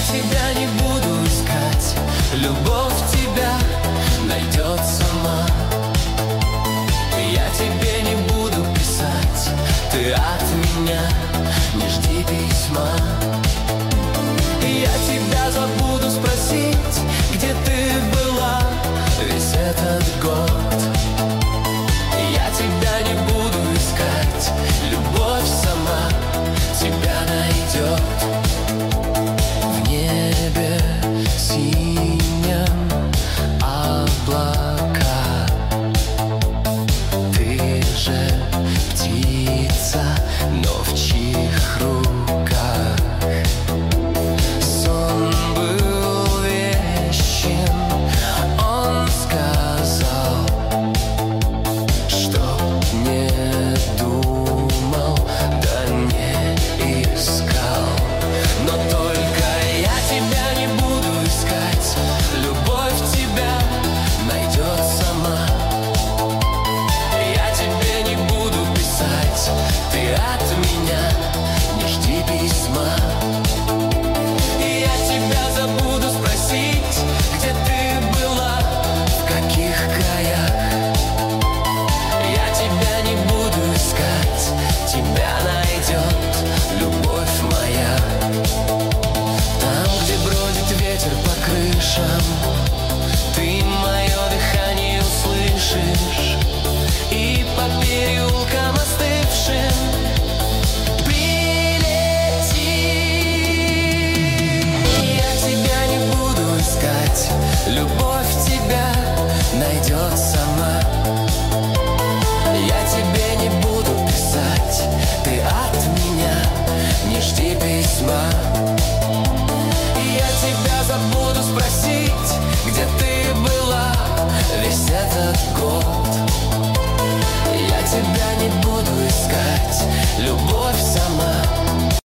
тебя не буду искать, любовь тебя найдет сама. Я тебе не буду писать, ты от меня не жди письма. Я тебя забуду спросить, где ты была весь этот